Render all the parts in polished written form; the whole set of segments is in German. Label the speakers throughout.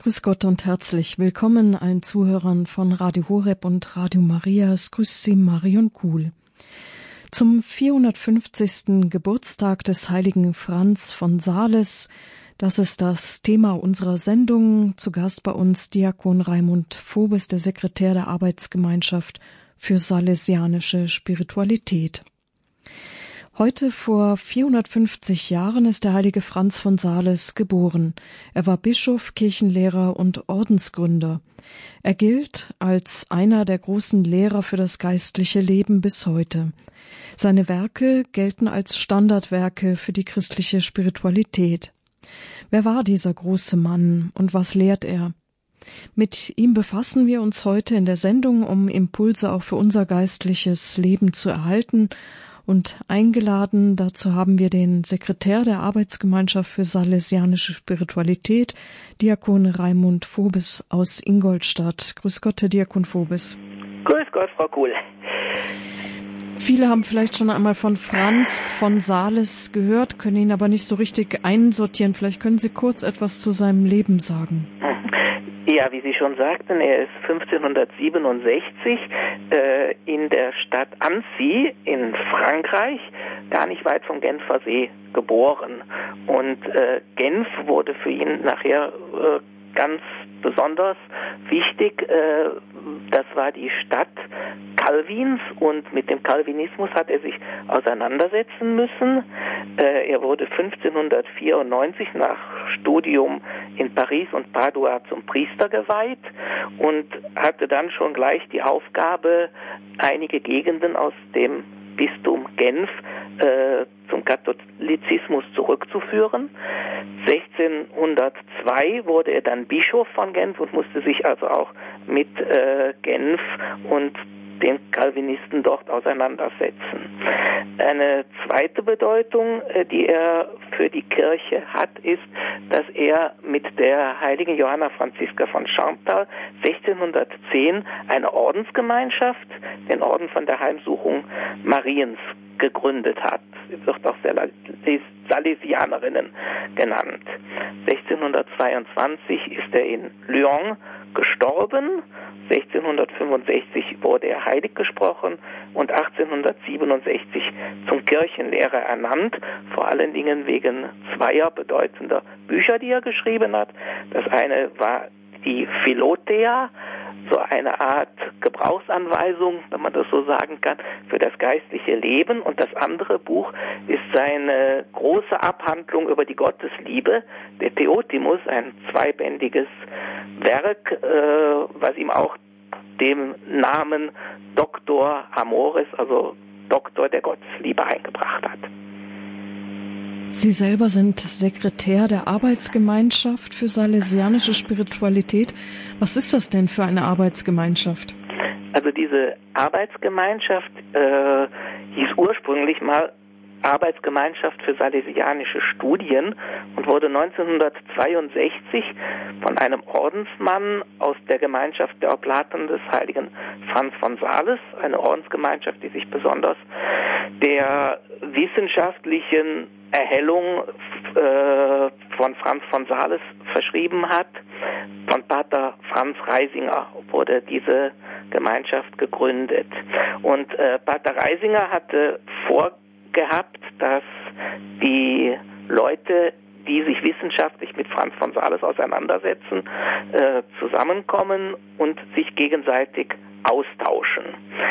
Speaker 1: Grüß Gott und herzlich willkommen allen Zuhörern von Radio Horeb und Radio Maria. Es grüßt Sie Marion Kuhl. Zum 450. Geburtstag des heiligen Franz von Sales, das ist das Thema unserer Sendung. Zu Gast bei uns Diakon Raimund Vobes, der Sekretär der Arbeitsgemeinschaft für salesianische Spiritualität. Heute vor 450 Jahren ist der heilige Franz von Sales geboren. Er war Bischof, Kirchenlehrer und Ordensgründer. Er gilt als einer der großen Lehrer für das geistliche Leben bis heute. Seine Werke gelten als Standardwerke für die christliche Spiritualität. Wer war dieser große Mann und was lehrt er? Mit ihm befassen wir uns heute in der Sendung, um Impulse auch für unser geistliches Leben zu erhalten. Und eingeladen dazu haben wir den Sekretär der Arbeitsgemeinschaft für salesianische Spiritualität, Diakon Raimund Vobes aus Ingolstadt. Grüß Gott, Herr Diakon Vobes.
Speaker 2: Grüß Gott, Frau Kuhl.
Speaker 1: Viele haben vielleicht schon einmal von Franz von Sales gehört, können ihn aber nicht so richtig einsortieren. Vielleicht können Sie kurz etwas zu seinem Leben sagen.
Speaker 2: Ja, wie Sie schon sagten, er ist 1567 in der Stadt Annecy in Frankreich, gar nicht weit vom Genfer See, geboren. Und Genf wurde für ihn nachher ganz besonders wichtig. Das war die Stadt Calvins und mit dem Calvinismus hat er sich auseinandersetzen müssen. Er wurde 1594 nach Studium in Paris und Padua zum Priester geweiht und hatte dann schon gleich die Aufgabe, einige Gegenden aus dem Bistum Genf zum Katholizismus zurückzuführen. 1602 wurde er dann Bischof von Genf und musste sich also auch mit Genf und den Calvinisten dort auseinandersetzen. Eine zweite Bedeutung, die er für die Kirche hat, ist, dass er mit der heiligen Johanna Franziska von Chantal 1610 eine Ordensgemeinschaft, den Orden von der Heimsuchung Mariens, gegründet hat. Sie wird auch Salesianerinnen genannt. 1622 ist er in Lyon gestorben. 1665 wurde er heilig gesprochen und 1867 zum Kirchenlehrer ernannt, vor allen Dingen wegen zweier bedeutender Bücher, die er geschrieben hat. Das eine war die Philothea, so eine Art Gebrauchsanweisung, wenn man das so sagen kann, für das geistliche Leben. Und das andere Buch ist seine große Abhandlung über die Gottesliebe, der Theotimus, ein zweibändiges Werk, was ihm auch dem Namen Doctor Amoris, also Doktor der Gottesliebe, eingebracht hat.
Speaker 1: Sie selber sind Sekretär der Arbeitsgemeinschaft für salesianische Spiritualität. Was ist das denn für eine Arbeitsgemeinschaft?
Speaker 2: Also diese Arbeitsgemeinschaft hieß ursprünglich mal Arbeitsgemeinschaft für salesianische Studien und wurde 1962 von einem Ordensmann aus der Gemeinschaft der Oblaten des heiligen Franz von Sales, eine Ordensgemeinschaft, die sich besonders der wissenschaftlichen Erhellung von Franz von Sales verschrieben hat. Von Pater Franz Reisinger wurde diese Gemeinschaft gegründet. Und Pater Reisinger hatte vorgehabt, dass die Leute, die sich wissenschaftlich mit Franz von Sales auseinandersetzen, zusammenkommen und sich gegenseitig austauschen.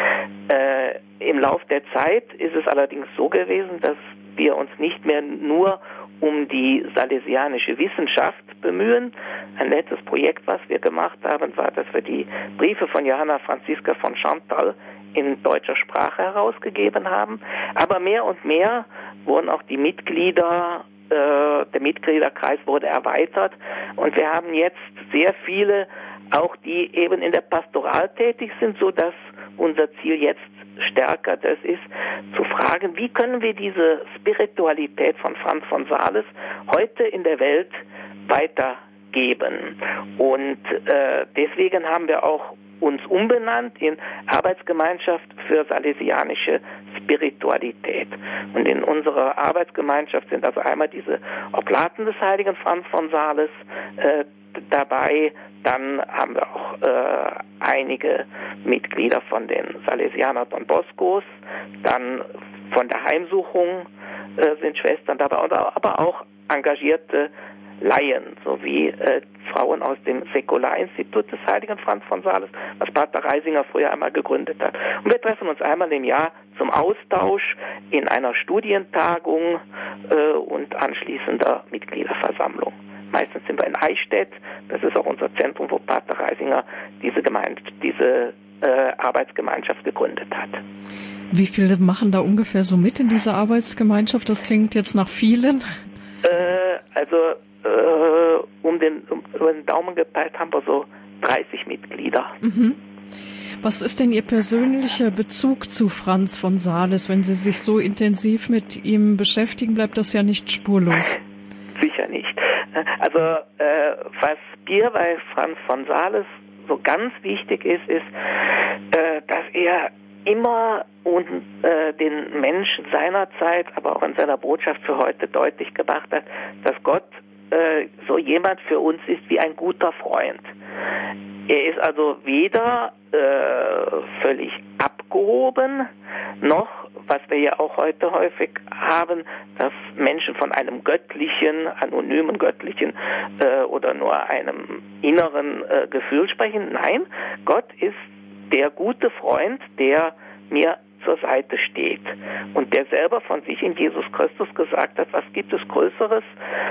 Speaker 2: Im Lauf der Zeit ist es allerdings so gewesen, dass wir uns nicht mehr nur um die salesianische Wissenschaft bemühen. Ein letztes Projekt, was wir gemacht haben, war, dass wir die Briefe von Johanna Franziska von Chantal in deutscher Sprache herausgegeben haben. Aber mehr und mehr wurden auch die Mitglieder, der Mitgliederkreis wurde erweitert und wir haben jetzt sehr viele, auch die eben in der Pastoral tätig sind, so dass unser Ziel jetzt stärker das ist, zu fragen, wie können wir diese Spiritualität von Franz von Sales heute in der Welt weitergeben. Und deswegen haben wir auch uns umbenannt in Arbeitsgemeinschaft für salesianische Spiritualität. Und in unserer Arbeitsgemeinschaft sind also einmal diese Oblaten des heiligen Franz von Sales dabei. Dann haben wir auch einige Mitglieder von den Salesianer Don Boscos, dann von der Heimsuchung sind Schwestern dabei, aber auch engagierte Laien sowie Frauen aus dem Säkularinstitut des Heiligen Franz von Sales, was Pater Reisinger früher einmal gegründet hat. Und wir treffen uns einmal im Jahr zum Austausch in einer Studientagung und anschließender Mitgliederversammlung. Meistens sind wir in Eichstätt, das ist auch unser Zentrum, wo Pater Reisinger diese Arbeitsgemeinschaft gegründet hat.
Speaker 1: Wie viele machen da ungefähr so mit in dieser Arbeitsgemeinschaft? Das klingt jetzt nach vielen.
Speaker 2: Um den Daumen gepeilt haben wir so 30 Mitglieder.
Speaker 1: Mhm. Was ist denn Ihr persönlicher Bezug zu Franz von Sales? Wenn Sie sich so intensiv mit ihm beschäftigen, bleibt das ja nicht spurlos.
Speaker 2: Sicher nicht. Also was mir bei Franz von Sales so ganz wichtig ist, dass er immer den Menschen seiner Zeit, aber auch in seiner Botschaft für heute deutlich gemacht hat, dass Gott so jemand für uns ist wie ein guter Freund. Er ist also weder völlig abgehoben, noch, was wir ja auch heute häufig haben, dass Menschen von einem göttlichen, anonymen göttlichen oder nur einem inneren Gefühl sprechen. Nein, Gott ist der gute Freund, der mir zur Seite steht und der selber von sich in Jesus Christus gesagt hat, was gibt es größeres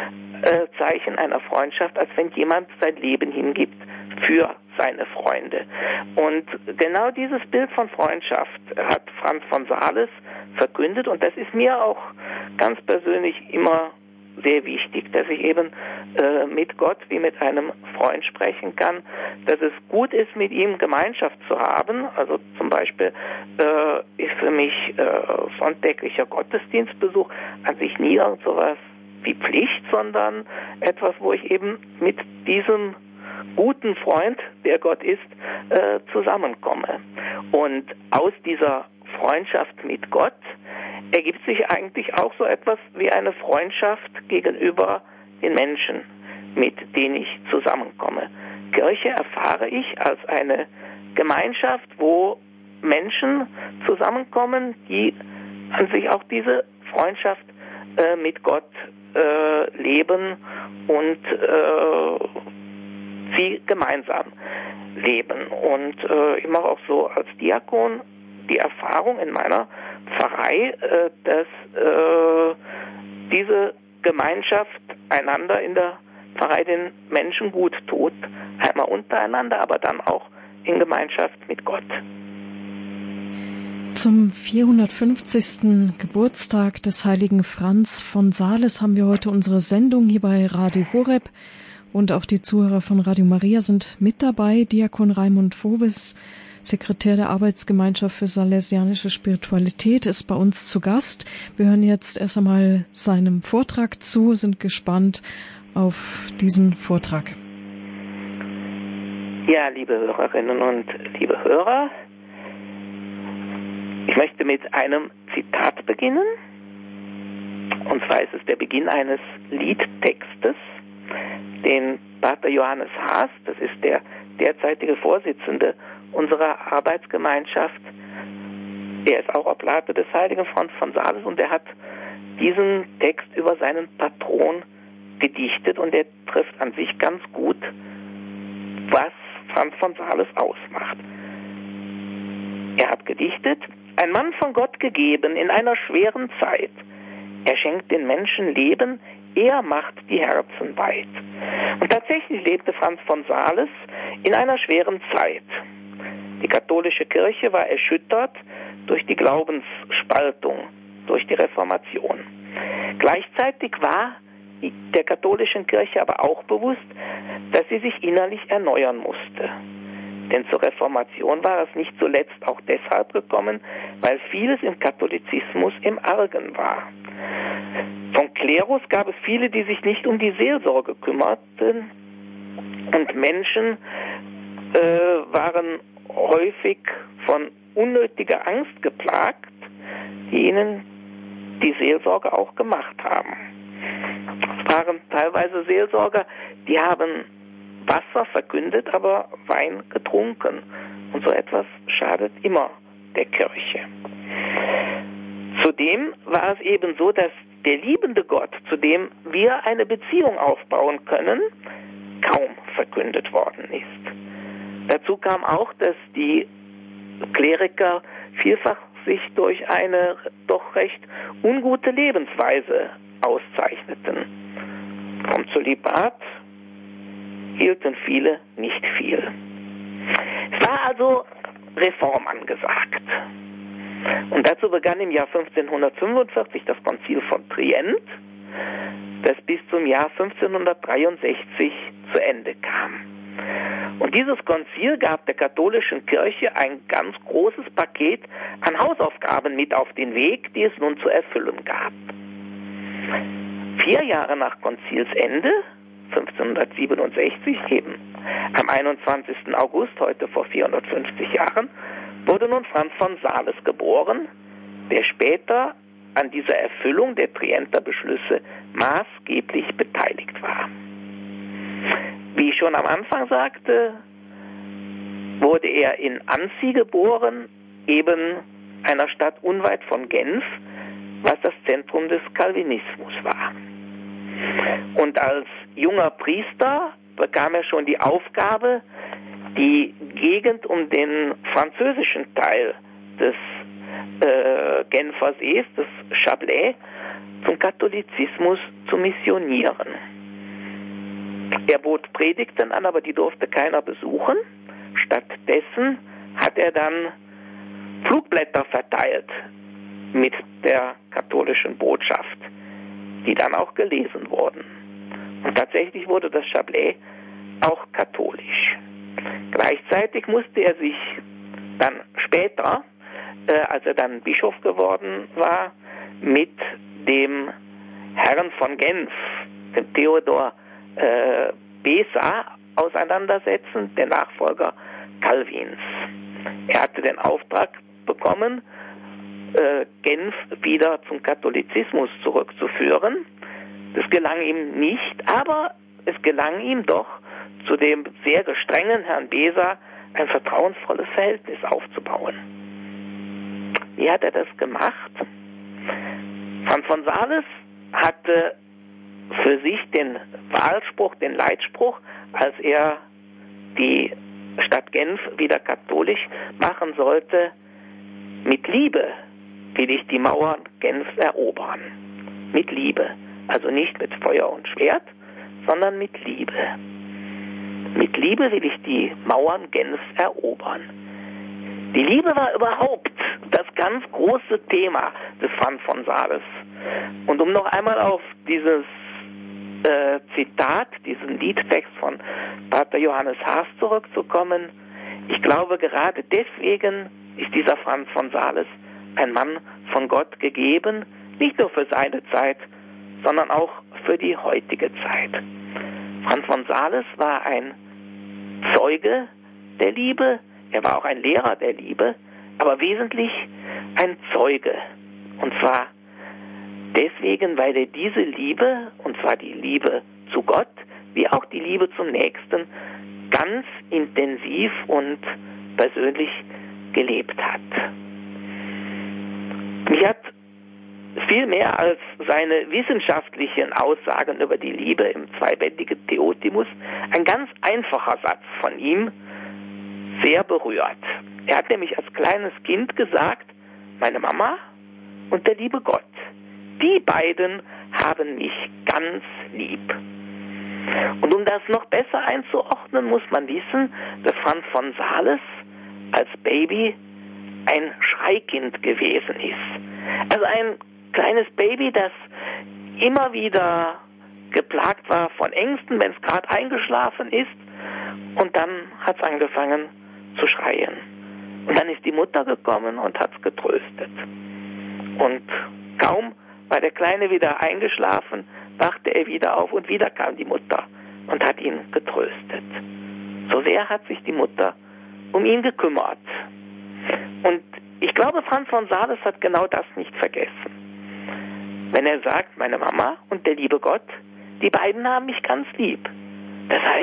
Speaker 2: Zeichen einer Freundschaft, als wenn jemand sein Leben hingibt für seine Freunde. Und genau dieses Bild von Freundschaft hat Franz von Sales verkündet und das ist mir auch ganz persönlich immer sehr wichtig, dass ich eben mit Gott wie mit einem Freund sprechen kann, dass es gut ist, mit ihm Gemeinschaft zu haben. Also zum Beispiel ist für mich sonntäglicher Gottesdienstbesuch an sich nie irgend sowas wie Pflicht, sondern etwas, wo ich eben mit diesem guten Freund, der Gott ist, zusammenkomme. Und aus dieser Freundschaft mit Gott ergibt sich eigentlich auch so etwas wie eine Freundschaft gegenüber den Menschen, mit denen ich zusammenkomme. Kirche erfahre ich als eine Gemeinschaft, wo Menschen zusammenkommen, die an sich auch diese Freundschaft mit Gott leben und sie gemeinsam leben. Und ich mache auch so als Diakon die Erfahrung in meiner Pfarrei, dass diese Gemeinschaft einander in der Pfarrei den Menschen gut tut, einmal untereinander, aber dann auch in Gemeinschaft mit Gott.
Speaker 1: Zum 450. Geburtstag des heiligen Franz von Sales haben wir heute unsere Sendung hier bei Radio Horeb und auch die Zuhörer von Radio Maria sind mit dabei. Diakon Raimund Vobis, Sekretär der Arbeitsgemeinschaft für Salesianische Spiritualität, ist bei uns zu Gast. Wir hören jetzt erst einmal seinem Vortrag zu, sind gespannt auf diesen Vortrag.
Speaker 2: Ja, liebe Hörerinnen und liebe Hörer, ich möchte mit einem Zitat beginnen. Und zwar ist es der Beginn eines Liedtextes, den Pater Johannes Haas, das ist der derzeitige Vorsitzende unserer Arbeitsgemeinschaft, er ist auch Oblate des heiligen Franz von Sales und er hat diesen Text über seinen Patron gedichtet und er trifft an sich ganz gut, was Franz von Sales ausmacht. Er hat gedichtet: Ein Mann von Gott gegeben in einer schweren Zeit. Er schenkt den Menschen Leben, er macht die Herzen weit. Und tatsächlich lebte Franz von Sales in einer schweren Zeit. Die katholische Kirche war erschüttert durch die Glaubensspaltung, durch die Reformation. Gleichzeitig war der katholischen Kirche aber auch bewusst, dass sie sich innerlich erneuern musste. Denn zur Reformation war es nicht zuletzt auch deshalb gekommen, weil vieles im Katholizismus im Argen war. Vom Klerus gab es viele, die sich nicht um die Seelsorge kümmerten, und Menschen waren häufig von unnötiger Angst geplagt, die ihnen die Seelsorge auch gemacht haben. Es waren teilweise Seelsorger, die haben Wasser verkündet, aber Wein getrunken. Und so etwas schadet immer der Kirche. Zudem war es eben so, dass der liebende Gott, zu dem wir eine Beziehung aufbauen können, kaum verkündet worden ist. Dazu kam auch, dass die Kleriker vielfach sich durch eine doch recht ungute Lebensweise auszeichneten. Vom Zölibat hielten viele nicht viel. Es war also Reform angesagt. Und dazu begann im Jahr 1545 das Konzil von Trient, das bis zum Jahr 1563 zu Ende kam. Und dieses Konzil gab der katholischen Kirche ein ganz großes Paket an Hausaufgaben mit auf den Weg, die es nun zu erfüllen gab. 4 Jahre nach Konzilsende, 1567 eben, am 21. August, heute vor 450 Jahren, wurde nun Franz von Sales geboren, der später an dieser Erfüllung der Trienter Beschlüsse maßgeblich beteiligt war. Wie ich schon am Anfang sagte, wurde er in Annecy geboren, eben einer Stadt unweit von Genf, was das Zentrum des Calvinismus war. Und als junger Priester bekam er schon die Aufgabe, die Gegend um den französischen Teil des Genfer Sees, des Chablais, zum Katholizismus zu missionieren. Er bot Predigten an, aber die durfte keiner besuchen. Stattdessen hat er dann Flugblätter verteilt mit der katholischen Botschaft, die dann auch gelesen wurden. Und tatsächlich wurde das Chablais auch katholisch. Gleichzeitig musste er sich dann später, als er dann Bischof geworden war, mit dem Herrn von Genf, dem Theodor Beza, auseinandersetzen, der Nachfolger Calvins. Er hatte den Auftrag bekommen, Genf wieder zum Katholizismus zurückzuführen. Das gelang ihm nicht, aber es gelang ihm doch, zu dem sehr gestrengen Herrn Beza ein vertrauensvolles Verhältnis aufzubauen. Wie hat er das gemacht? Franz von Sales hatte für sich den Wahlspruch, den Leitspruch, als er die Stadt Genf wieder katholisch machen sollte: mit Liebe will ich die Mauern Genfs erobern. Mit Liebe. Also nicht mit Feuer und Schwert, sondern mit Liebe. Mit Liebe will ich die Mauern Genfs erobern. Die Liebe war überhaupt das ganz große Thema des Franz von Sales. Und um noch einmal auf dieses Zitat, diesen Liedtext von Pater Johannes Haas zurückzukommen, ich glaube, gerade deswegen ist dieser Franz von Sales ein Mann von Gott gegeben, nicht nur für seine Zeit, sondern auch für die heutige Zeit. Franz von Sales war ein Zeuge der Liebe, er war auch ein Lehrer der Liebe, aber wesentlich ein Zeuge. Und zwar deswegen, weil er diese Liebe, und zwar die Liebe zu Gott, wie auch die Liebe zum Nächsten, ganz intensiv und persönlich gelebt hat. Mich hat viel mehr als seine wissenschaftlichen Aussagen über die Liebe im zweibändigen Theotimus ein ganz einfacher Satz von ihm sehr berührt. Er hat nämlich als kleines Kind gesagt: meine Mama und der liebe Gott, die beiden haben mich ganz lieb. Und um das noch besser einzuordnen, muss man wissen, dass Franz von Sales als Baby ein Schreikind gewesen ist. Also ein kleines Baby, das immer wieder geplagt war von Ängsten, wenn es gerade eingeschlafen ist, und dann hat es angefangen zu schreien. Und dann ist die Mutter gekommen und hat es getröstet. Und kaum war der Kleine wieder eingeschlafen, wachte er wieder auf und wieder kam die Mutter und hat ihn getröstet. So sehr hat sich die Mutter um ihn gekümmert. Und ich glaube, Franz von Sales hat genau das nicht vergessen. Wenn er sagt, meine Mama und der liebe Gott, die beiden haben mich ganz lieb. Das heißt,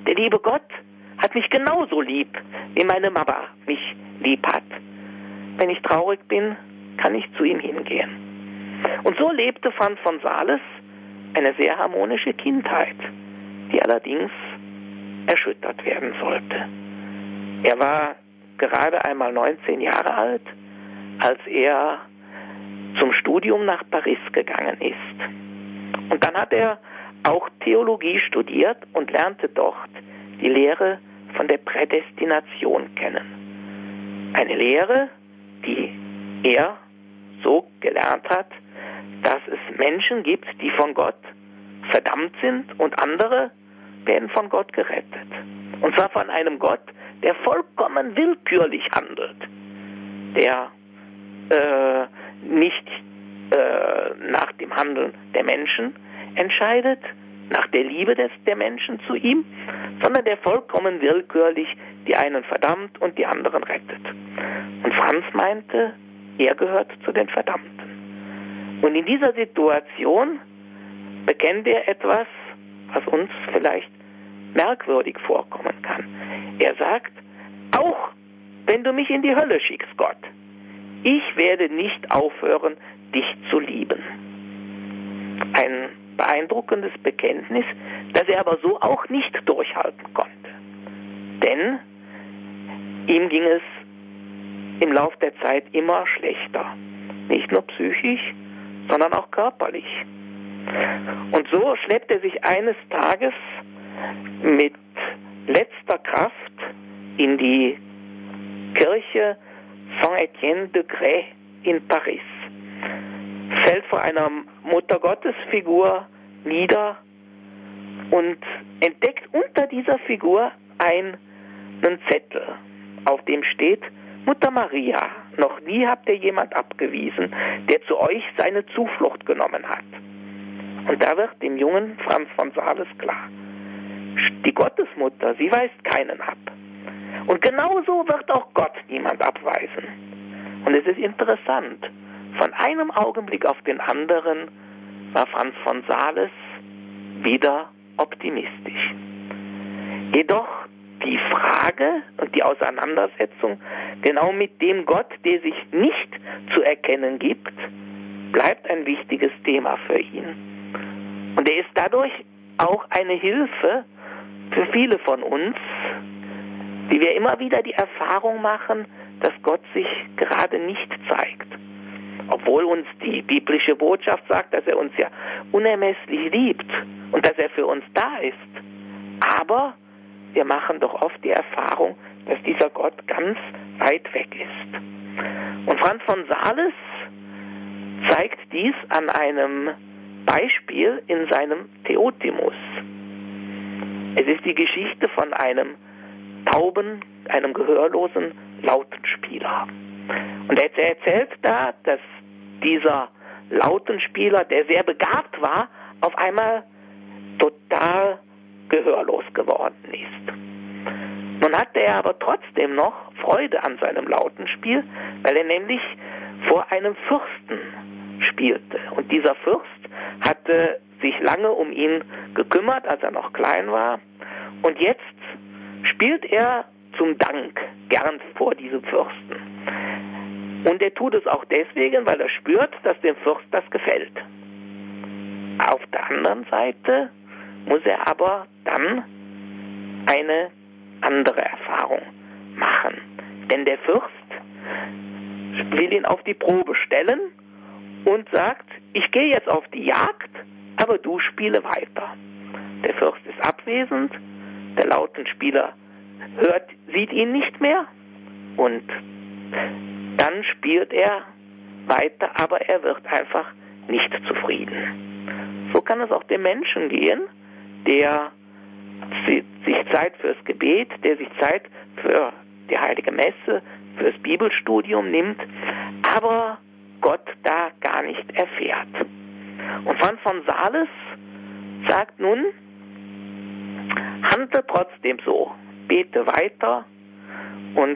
Speaker 2: Der liebe Gott hat mich genauso lieb, wie meine Mama mich lieb hat. Wenn ich traurig bin, kann ich zu ihm hingehen. Und so lebte Franz von Sales eine sehr harmonische Kindheit, die allerdings erschüttert werden sollte. Er war gerade einmal 19 Jahre alt, als er zum Studium nach Paris gegangen ist. Und dann hat er auch Theologie studiert und lernte dort die Lehre von der Prädestination kennen. Eine Lehre, die er so gelernt hat, dass es Menschen gibt, die von Gott verdammt sind und andere werden von Gott gerettet. Und zwar von einem Gott, der vollkommen willkürlich handelt, der nicht nach dem Handeln der Menschen entscheidet, nach der Liebe der Menschen zu ihm, sondern der vollkommen willkürlich die einen verdammt und die anderen rettet. Und Franz meinte, er gehört zu den Verdammten. Und in dieser Situation bekennt er etwas, was uns vielleicht merkwürdig vorkommen kann. Er sagt, auch wenn du mich in die Hölle schickst, Gott, ich werde nicht aufhören, dich zu lieben. Ein beeindruckendes Bekenntnis, das er aber so auch nicht durchhalten konnte. Denn ihm ging es im Lauf der Zeit immer schlechter. Nicht nur psychisch, sondern auch körperlich. Und so schleppt er sich eines Tages mit letzter Kraft in die Kirche Saint-Étienne-de-Grès in Paris, fällt vor einer Muttergottesfigur nieder und entdeckt unter dieser Figur einen Zettel, auf dem steht: Mutter Maria, noch nie habt ihr jemand abgewiesen, der zu euch seine Zuflucht genommen hat. Und da wird dem jungen Franz von Sales klar, die Gottesmutter, sie weist keinen ab. Und genauso wird auch Gott niemand abweisen. Und es ist interessant, von einem Augenblick auf den anderen war Franz von Sales wieder optimistisch. Jedoch die Frage und die Auseinandersetzung genau mit dem Gott, der sich nicht zu erkennen gibt, bleibt ein wichtiges Thema für ihn. Und er ist dadurch auch eine Hilfe für viele von uns, die wir immer wieder die Erfahrung machen, dass Gott sich gerade nicht zeigt. Obwohl uns die biblische Botschaft sagt, dass er uns ja unermesslich liebt und dass er für uns da ist. Aber wir machen doch oft die Erfahrung, dass dieser Gott ganz weit weg ist. Und Franz von Sales zeigt dies an einem Beispiel in seinem Theotimus. Es ist die Geschichte von einem tauben, einem gehörlosen Lautenspieler. Und er erzählt da, dass dieser Lautenspieler, der sehr begabt war, auf einmal total gehörlos geworden ist. Nun hatte er aber trotzdem noch Freude an seinem Lautenspiel, weil er nämlich vor einem Fürsten spielte. Und dieser Fürst hatte sich lange um ihn gekümmert, als er noch klein war. Und jetzt spielt er zum Dank gern vor diesem Fürsten. Und er tut es auch deswegen, weil er spürt, dass dem Fürst das gefällt. Auf der anderen Seite muss er aber dann eine andere Erfahrung machen. Denn der Fürst will ihn auf die Probe stellen und sagt, ich gehe jetzt auf die Jagd, aber du spiele weiter. Der Fürst ist abwesend, der Lautenspieler sieht ihn nicht mehr und dann spielt er weiter, aber er wird einfach nicht zufrieden. So kann es auch dem Menschen gehen, der sich Zeit fürs Gebet, der sich Zeit für die Heilige Messe, fürs Bibelstudium nimmt, aber Gott da gar nicht erfährt. Und Franz von Sales sagt nun, handle trotzdem so, bete weiter und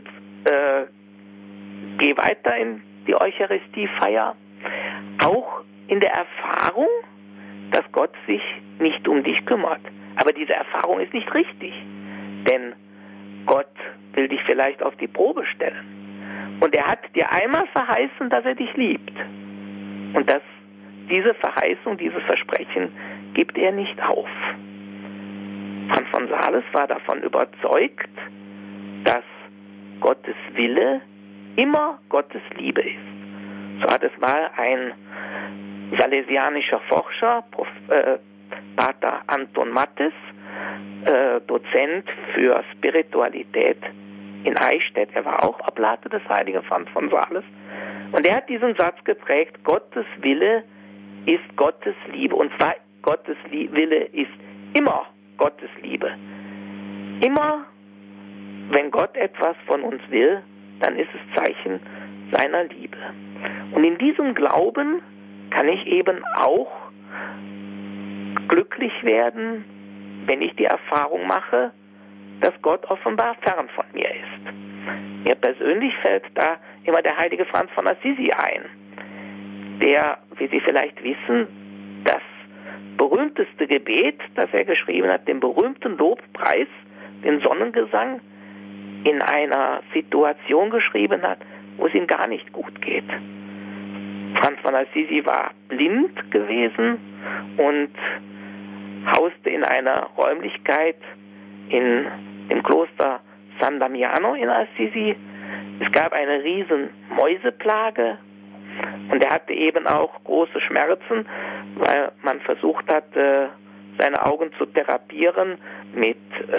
Speaker 2: geh weiter in die Eucharistiefeier, auch in der Erfahrung, dass Gott sich nicht um dich kümmert. Aber diese Erfahrung ist nicht richtig, denn Gott will dich vielleicht auf die Probe stellen. Und er hat dir einmal verheißen, dass er dich liebt. Und diese Verheißung, dieses Versprechen gibt er nicht auf. Franz von Sales war davon überzeugt, dass Gottes Wille immer Gottes Liebe ist. So hat es mal ein salesianischer Forscher, Pater Anton Mattes, Dozent für Spiritualität in Eichstätt, er war auch Oblate des heiligen Franz von Sales, und er hat diesen Satz geprägt: Gottes Wille ist Gottes Liebe, und zwar Gottes Wille ist immer Gottes Liebe. Immer, wenn Gott etwas von uns will, dann ist es Zeichen seiner Liebe. Und in diesem Glauben kann ich eben auch glücklich werden, wenn ich die Erfahrung mache, dass Gott offenbar fern von mir ist. Mir persönlich fällt da immer der heilige Franz von Assisi ein, der, wie Sie vielleicht wissen, das berühmteste Gebet, das er geschrieben hat, den berühmten Lobpreis, den Sonnengesang, in einer Situation geschrieben hat, wo es ihm gar nicht gut geht. Franz von Assisi war blind gewesen und hauste in einer Räumlichkeit in dem Kloster San Damiano in Assisi. Es gab eine riesen Mäuseplage und er hatte eben auch große Schmerzen, weil man versucht hat, seine Augen zu therapieren mit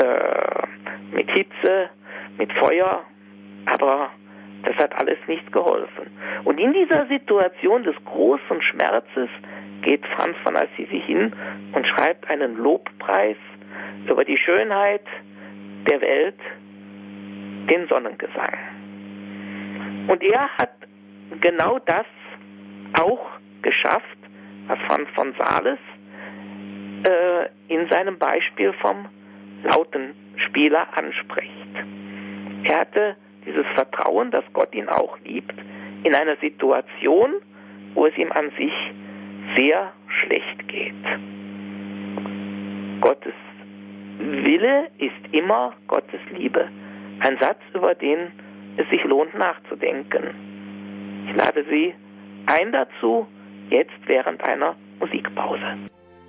Speaker 2: Hitze, mit Feuer, aber das hat alles nicht geholfen. Und in dieser Situation des großen Schmerzes geht Franz von Assisi hin und schreibt einen Lobpreis über die Schönheit der Welt, den Sonnengesang. Und er hat genau das auch geschafft, was Franz von Sales in seinem Beispiel vom Lautenspieler anspricht. Er hatte dieses Vertrauen, dass Gott ihn auch liebt, in einer Situation, wo es ihm an sich sehr schlecht geht. Gottes Wille ist immer Gottes Liebe. Ein Satz, über den es sich lohnt nachzudenken. Ich lade Sie ein dazu, jetzt während einer Musikpause.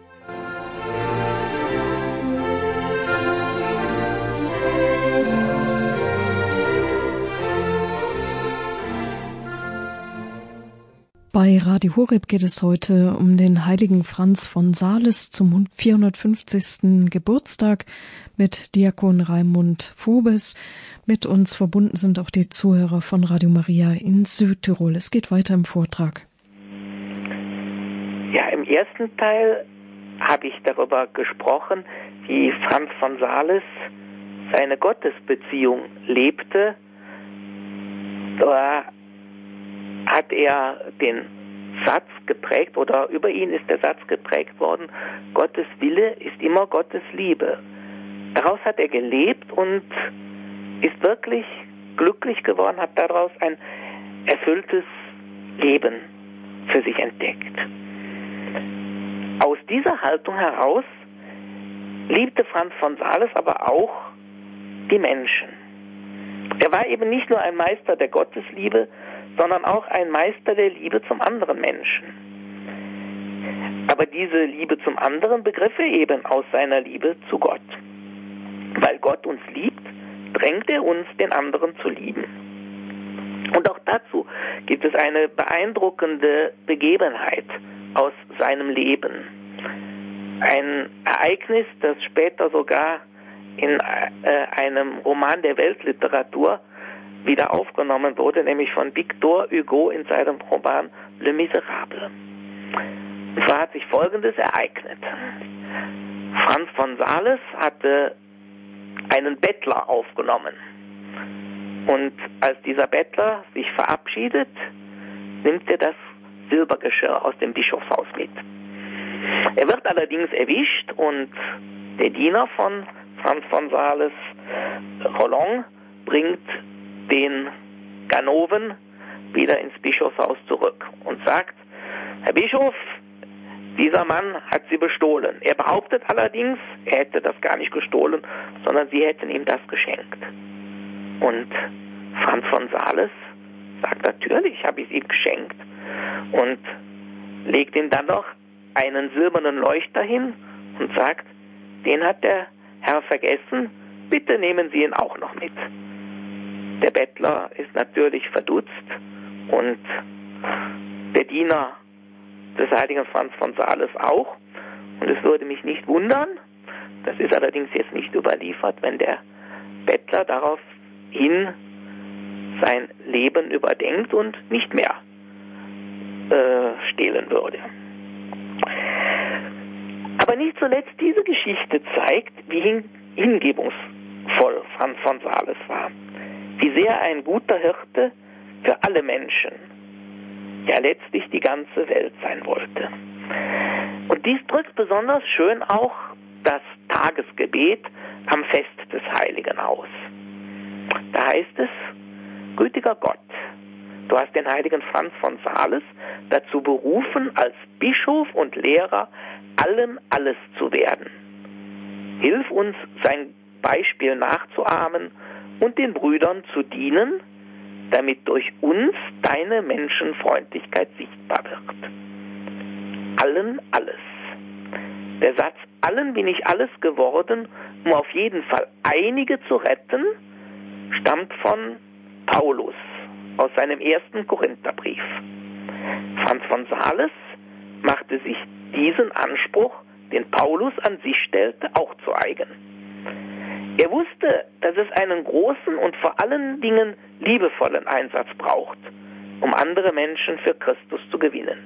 Speaker 1: Bei Radio Horeb geht es heute um den heiligen Franz von Sales zum 450. Geburtstag mit Diakon Raimund Vobes. Mit uns verbunden sind auch die Zuhörer von Radio Maria in Südtirol. Es geht weiter im Vortrag.
Speaker 2: Ja, im ersten Teil habe ich darüber gesprochen, wie Franz von Sales seine Gottesbeziehung lebte. Da hat er den Satz geprägt, oder über ihn ist der Satz geprägt worden: Gottes Wille ist immer Gottes Liebe. Daraus hat er gelebt und ist wirklich glücklich geworden, hat daraus ein erfülltes Leben für sich entdeckt. Aus dieser Haltung heraus liebte Franz von Sales aber auch die Menschen. Er war eben nicht nur ein Meister der Gottesliebe, sondern auch ein Meister der Liebe zum anderen Menschen. Aber diese Liebe zum anderen begriff er eben aus seiner Liebe zu Gott. Weil Gott uns liebt, drängt er uns, den anderen zu lieben. Und auch dazu gibt es eine beeindruckende Begebenheit aus seinem Leben. Ein Ereignis, das später sogar in einem Roman der Weltliteratur wieder aufgenommen wurde, nämlich von Victor Hugo in seinem Roman Le Miserable. Und zwar hat sich Folgendes ereignet. Franz von Sales hatte einen Bettler aufgenommen. Und als dieser Bettler sich verabschiedet, nimmt er das Silbergeschirr aus dem Bischofshaus mit. Er wird allerdings erwischt und der Diener von Franz von Sales, Roland, bringt den Ganoven wieder ins Bischofshaus zurück und sagt: Herr Bischof, Dieser Mann hat sie bestohlen. Er behauptet allerdings, er hätte das gar nicht gestohlen, sondern sie hätten ihm das geschenkt. Und Franz von Sales sagt, natürlich habe ich es ihm geschenkt. Und legt ihm dann noch einen silbernen Leuchter hin und sagt, den hat der Herr vergessen, bitte nehmen Sie ihn auch noch mit. Der Bettler ist natürlich verdutzt und der Diener des heiligen Franz von Sales auch. Und es würde mich nicht wundern, das ist allerdings jetzt nicht überliefert, wenn der Bettler daraufhin sein Leben überdenkt und nicht mehr stehlen würde. Aber nicht zuletzt diese Geschichte zeigt, wie hingebungsvoll Franz von Sales war. Wie sehr ein guter Hirte für alle Menschen, ja letztlich die ganze Welt sein wollte. Und dies drückt besonders schön auch das Tagesgebet am Fest des Heiligen aus. Da heißt es, gütiger Gott, du hast den heiligen Franz von Sales dazu berufen, als Bischof und Lehrer allen alles zu werden. Hilf uns, sein Beispiel nachzuahmen und den Brüdern zu dienen, damit durch uns deine Menschenfreundlichkeit sichtbar wird. Allen alles. Der Satz, allen bin ich alles geworden, um auf jeden Fall einige zu retten, stammt von Paulus aus seinem 1. Korintherbrief. Franz von Sales machte sich diesen Anspruch, den Paulus an sich stellte, auch zu eigen. Er wusste, dass es einen großen und vor allen Dingen liebevollen Einsatz braucht, um andere Menschen für Christus zu gewinnen.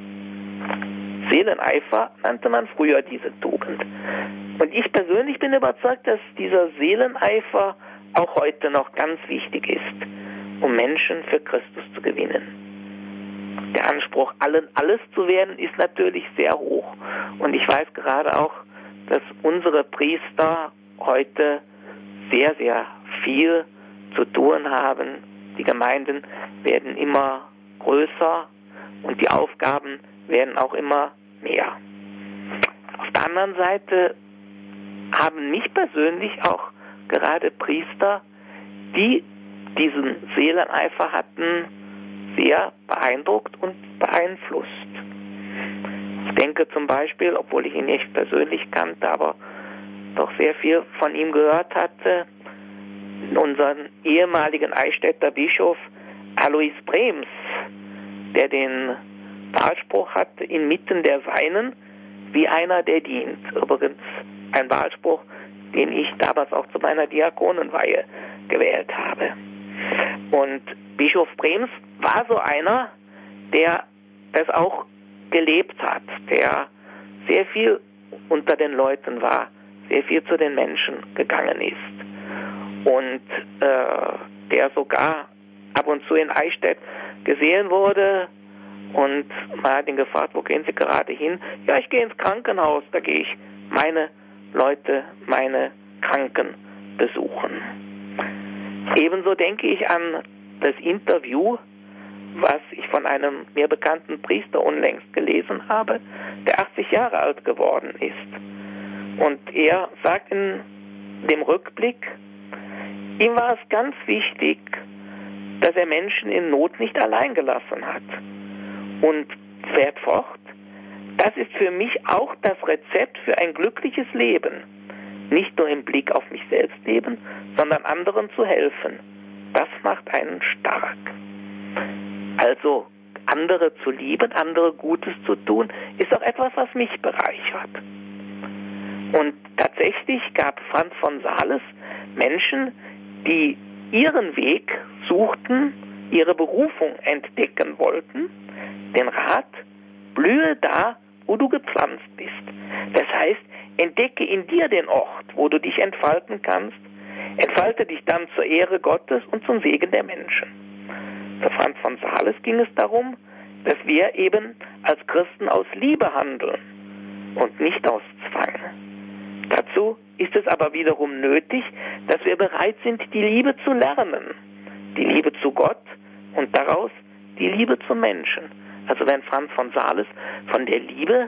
Speaker 2: Seeleneifer nannte man früher diese Tugend. Und ich persönlich bin überzeugt, dass dieser Seeleneifer auch heute noch ganz wichtig ist, um Menschen für Christus zu gewinnen. Der Anspruch, allen alles zu werden, ist natürlich sehr hoch. Und ich weiß gerade auch, dass unsere Priester heute sehr, sehr viel zu tun haben. Die Gemeinden werden immer größer und die Aufgaben werden auch immer mehr. Auf der anderen Seite haben mich persönlich auch gerade Priester, die diesen Seeleneifer hatten, sehr beeindruckt und beeinflusst. Ich denke zum Beispiel, obwohl ich ihn nicht persönlich kannte, aber doch sehr viel von ihm gehört hatte, unseren ehemaligen Eichstätter Bischof Alois Brems, der den Wahlspruch hatte, inmitten der Seinen, wie einer, der dient. Übrigens ein Wahlspruch, den ich damals auch zu meiner Diakonenweihe gewählt habe. Und Bischof Brems war so einer, der das auch gelebt hat, der sehr viel unter den Leuten war, sehr viel zu den Menschen gegangen ist und der sogar ab und zu in Eichstätt gesehen wurde und man hat ihn gefragt, wo gehen Sie gerade hin? Ja, ich gehe ins Krankenhaus, da gehe ich meine Leute, meine Kranken besuchen. Ebenso denke ich an das Interview, was ich von einem mir bekannten Priester unlängst gelesen habe, der 80 Jahre alt geworden ist. Und er sagt in dem Rückblick, ihm war es ganz wichtig, dass er Menschen in Not nicht allein gelassen hat. Und fährt fort, das ist für mich auch das Rezept für ein glückliches Leben. Nicht nur im Blick auf mich selbst leben, sondern anderen zu helfen. Das macht einen stark. Also andere zu lieben, andere Gutes zu tun, ist auch etwas, was mich bereichert. Und tatsächlich gab Franz von Sales Menschen, die ihren Weg suchten, ihre Berufung entdecken wollten, den Rat, blühe da, wo du gepflanzt bist. Das heißt, entdecke in dir den Ort, wo du dich entfalten kannst, entfalte dich dann zur Ehre Gottes und zum Segen der Menschen. Für Franz von Sales ging es darum, dass wir eben als Christen aus Liebe handeln und nicht aus Zwang. Dazu ist es aber wiederum nötig, dass wir bereit sind, die Liebe zu lernen. Die Liebe zu Gott und daraus die Liebe zum Menschen. Also wenn Franz von Sales von der Liebe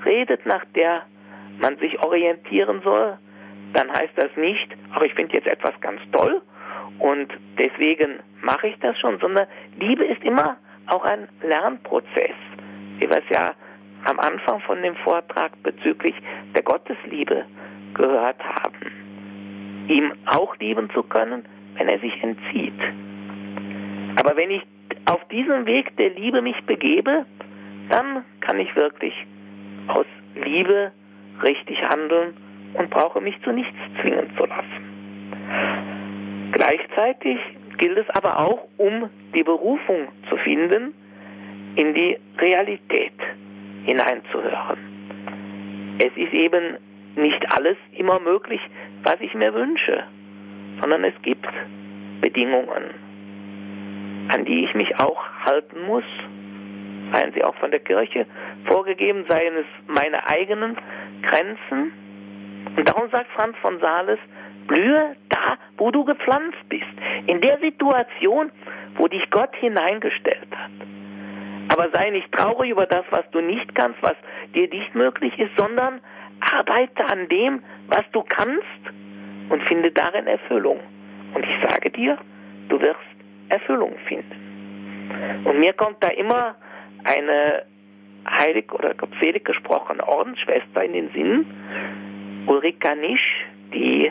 Speaker 2: redet, nach der man sich orientieren soll, dann heißt das nicht, ach, ich finde jetzt etwas ganz toll und deswegen mache ich das schon, sondern Liebe ist immer auch ein Lernprozess, wie wir es ja am Anfang von dem Vortrag bezüglich der Gottesliebe gehört haben. Ihm auch lieben zu können, wenn er sich entzieht. Aber wenn ich auf diesem Weg der Liebe mich begebe, dann kann ich wirklich aus Liebe richtig handeln und brauche mich zu nichts zwingen zu lassen. Gleichzeitig gilt es aber auch, um die Berufung zu finden, in die Realität hineinzuhören. Es ist eben nicht alles immer möglich, was ich mir wünsche, sondern es gibt Bedingungen, an die ich mich auch halten muss, seien sie auch von der Kirche vorgegeben, seien es meine eigenen Grenzen. Und darum sagt Franz von Sales, blühe da, wo du gepflanzt bist, in der Situation, wo dich Gott hineingestellt hat. Aber sei nicht traurig über das, was du nicht kannst, was dir nicht möglich ist, sondern arbeite an dem, was du kannst und finde darin Erfüllung. Und ich sage dir, du wirst Erfüllung finden. Und mir kommt da immer eine heilig oder selig gesprochene Ordensschwester in den Sinn, Ulrika Nisch, die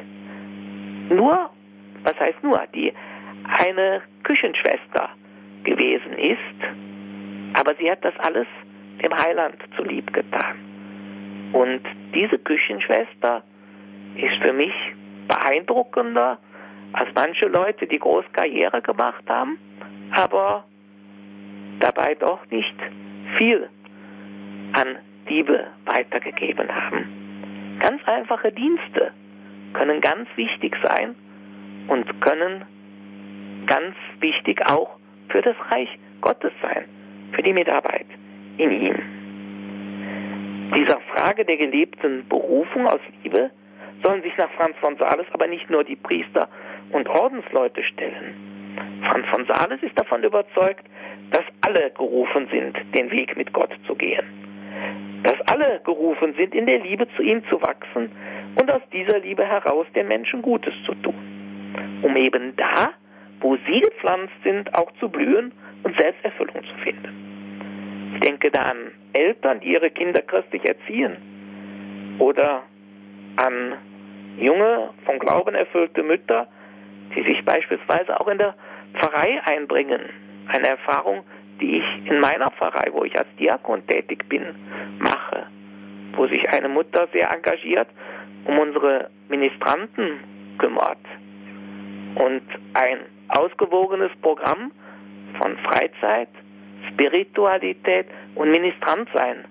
Speaker 2: die eine Küchenschwester gewesen ist, aber sie hat das alles dem Heiland zulieb getan. Und diese Küchenschwester ist für mich beeindruckender als manche Leute, die groß Karriere gemacht haben, aber dabei doch nicht viel an Liebe weitergegeben haben. Ganz einfache Dienste können ganz wichtig sein und können ganz wichtig auch für das Reich Gottes sein, für die Mitarbeit in ihm. Dieser Frage der gelebten Berufung aus Liebe sollen sich nach Franz von Sales aber nicht nur die Priester und Ordensleute stellen. Franz von Sales ist davon überzeugt, dass alle gerufen sind, den Weg mit Gott zu gehen. Dass alle gerufen sind, in der Liebe zu ihm zu wachsen und aus dieser Liebe heraus den Menschen Gutes zu tun. Um eben da, wo sie gepflanzt sind, auch zu blühen und Selbsterfüllung zu finden. Ich denke da an Eltern, die ihre Kinder christlich erziehen, oder an junge, vom Glauben erfüllte Mütter, die sich beispielsweise auch in der Pfarrei einbringen. Eine Erfahrung, die ich in meiner Pfarrei, wo ich als Diakon tätig bin, mache, wo sich eine Mutter sehr engagiert um unsere Ministranten kümmert und ein ausgewogenes Programm von Freizeit, Spiritualität und Ministrantsein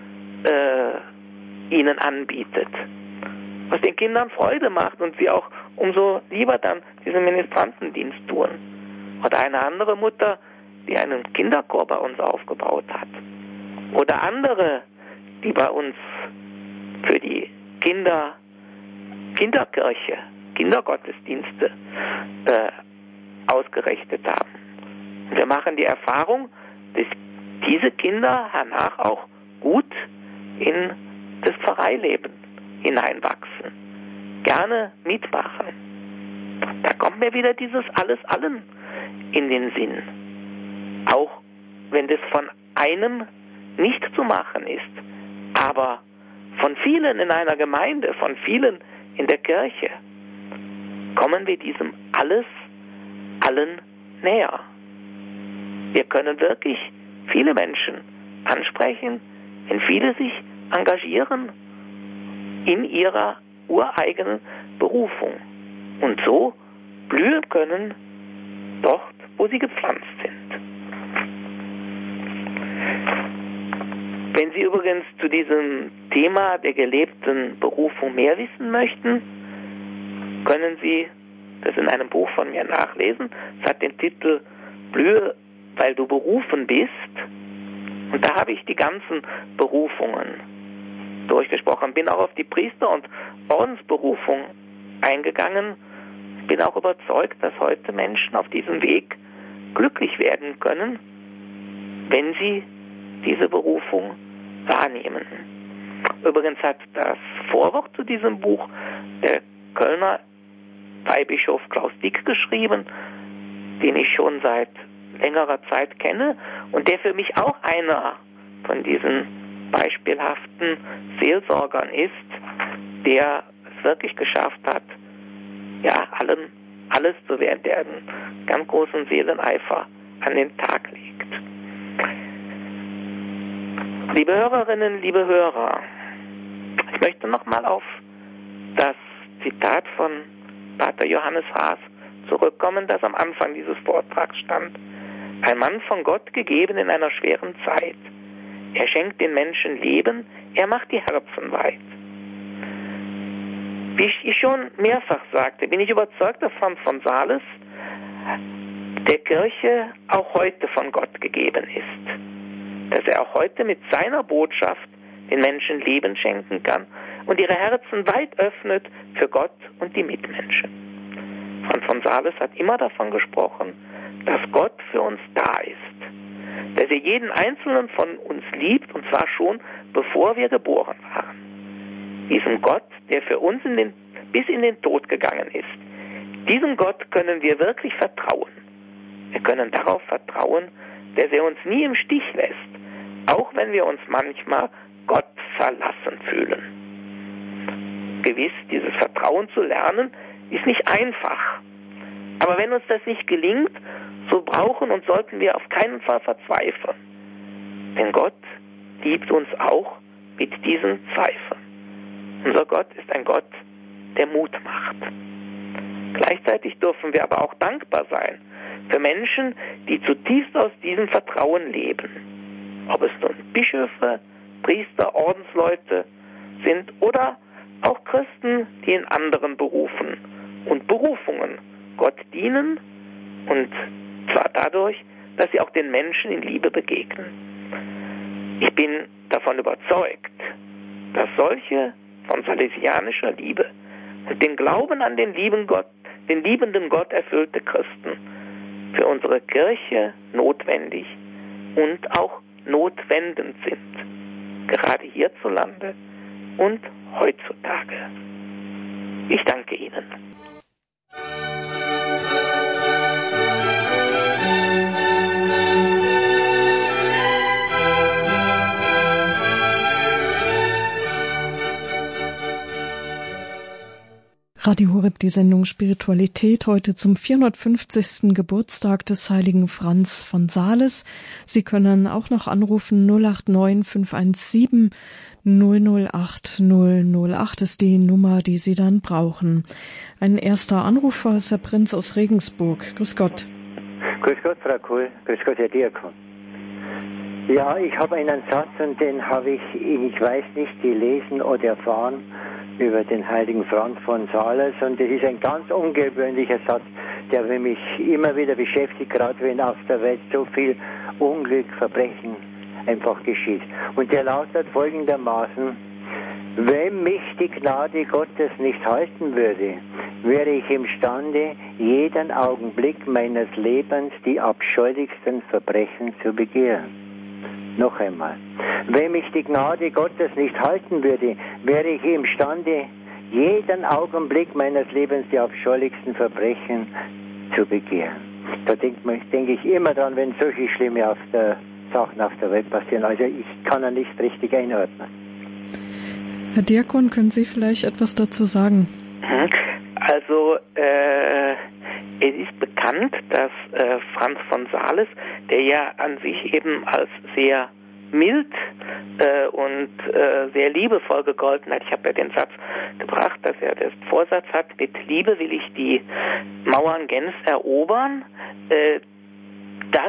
Speaker 2: ihnen anbietet, was den Kindern Freude macht und sie auch umso lieber dann diesen Ministrantendienst tun. Oder eine andere Mutter, die einen Kinderchor bei uns aufgebaut hat. Oder andere, die bei uns für die Kinderkirche, Kindergottesdienste ausgerichtet haben. Und wir machen die Erfahrung, dass diese Kinder hernach auch gut in das Pfarreileben hineinwachsen, gerne mitmachen. Da kommt mir wieder dieses alles allen in den Sinn. Auch wenn das von einem nicht zu machen ist, aber von vielen in einer Gemeinde, von vielen in der Kirche, kommen wir diesem alles allen näher. Wir können wirklich viele Menschen ansprechen, wenn viele sich engagieren in ihrer ureigenen Berufung und so blühen können dort, wo sie gepflanzt sind. Wenn Sie übrigens zu diesem Thema der gelebten Berufung mehr wissen möchten, können Sie das in einem Buch von mir nachlesen. Es hat den Titel Blühe, weil du berufen bist. Und da habe ich die ganzen Berufungen durchgesprochen. Bin auch auf die Priester- und Ordensberufung eingegangen. Bin auch überzeugt, dass heute Menschen auf diesem Weg glücklich werden können, wenn sie diese Berufung wahrnehmen. Übrigens hat das Vorwort zu diesem Buch der Kölner Weihbischof Klaus Dick geschrieben, den ich schon seit längerer Zeit kenne und der für mich auch einer von diesen beispielhaften Seelsorgern ist, der es wirklich geschafft hat, ja, alles zu werden, der einen ganz großen Seeleneifer an den Tag legt. Liebe Hörerinnen, liebe Hörer, ich möchte nochmal auf das Zitat von Pater Johannes Haas zurückkommen, das am Anfang dieses Vortrags stand. Ein Mann von Gott gegeben in einer schweren Zeit. Er schenkt den Menschen Leben, er macht die Herzen weit. Wie ich schon mehrfach sagte, bin ich überzeugt, dass Franz von Sales der Kirche auch heute von Gott gegeben ist. Dass er auch heute mit seiner Botschaft den Menschen Leben schenken kann und ihre Herzen weit öffnet für Gott und die Mitmenschen. Franz von Sales hat immer davon gesprochen, dass Gott für uns da ist. Dass er jeden Einzelnen von uns liebt, und zwar schon, bevor wir geboren waren. Diesem Gott, der für uns bis in den Tod gegangen ist. Diesem Gott können wir wirklich vertrauen. Wir können darauf vertrauen, dass er uns nie im Stich lässt, auch wenn wir uns manchmal Gott verlassen fühlen. Gewiss, dieses Vertrauen zu lernen, ist nicht einfach. Aber wenn uns das nicht gelingt, so brauchen und sollten wir auf keinen Fall verzweifeln. Denn Gott liebt uns auch mit diesen Zweifeln. Unser Gott ist ein Gott, der Mut macht. Gleichzeitig dürfen wir aber auch dankbar sein für Menschen, die zutiefst aus diesem Vertrauen leben. Ob es nun Bischöfe, Priester, Ordensleute sind oder auch Christen, die in anderen Berufen und Berufungen Gott dienen, und zwar dadurch, dass sie auch den Menschen in Liebe begegnen. Ich bin davon überzeugt, dass solche von salesianischer Liebe und den Glauben an den liebenden Gott erfüllte Christen für unsere Kirche notwendig und auch notwendend sind, gerade hierzulande und heutzutage. Ich danke Ihnen.
Speaker 1: Radio Horeb, die Sendung Spiritualität, heute zum 450. Geburtstag des heiligen Franz von Sales. Sie können auch noch anrufen, 089 517 008 008 ist die Nummer, die Sie dann brauchen. Ein erster Anrufer ist Herr Prinz aus Regensburg. Grüß Gott.
Speaker 3: Grüß Gott, Frau Kohl. Grüß Gott, Herr Diakon. Ja, ich habe einen Satz und den habe ich weiß nicht, gelesen oder erfahren über den heiligen Franz von Sales, und es ist ein ganz ungewöhnlicher Satz, der mich immer wieder beschäftigt, gerade wenn auf der Welt so viel Unglück, Verbrechen einfach geschieht. Und der lautet folgendermaßen: Wenn mich die Gnade Gottes nicht halten würde, wäre ich imstande, jeden Augenblick meines Lebens die abscheulichsten Verbrechen zu begehen. Noch einmal. Wenn mich die Gnade Gottes nicht halten würde, wäre ich imstande, jeden Augenblick meines Lebens die abscheulichsten Verbrechen zu begehen. Da denke ich immer dran, wenn solche schlimme Sachen auf der Welt passieren. Also ich kann ja nicht richtig einordnen.
Speaker 1: Herr Diakon, können Sie vielleicht etwas dazu sagen?
Speaker 2: Also, es ist bekannt, dass Franz von Sales, der ja an sich eben als sehr mild und sehr liebevoll gegolten hat. Ich habe ja den Satz gebracht, dass er den Vorsatz hat, mit Liebe will ich die Mauern gänzlich erobern. Das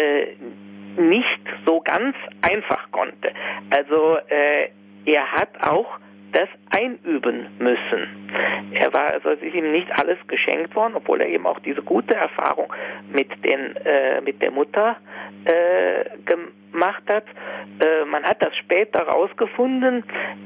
Speaker 2: nicht so ganz einfach konnte. Also er hat auch das einüben müssen. Also es ist ihm nicht alles geschenkt worden, obwohl er eben auch diese gute Erfahrung mit der Mutter gemacht hat. Man hat das später rausgefunden,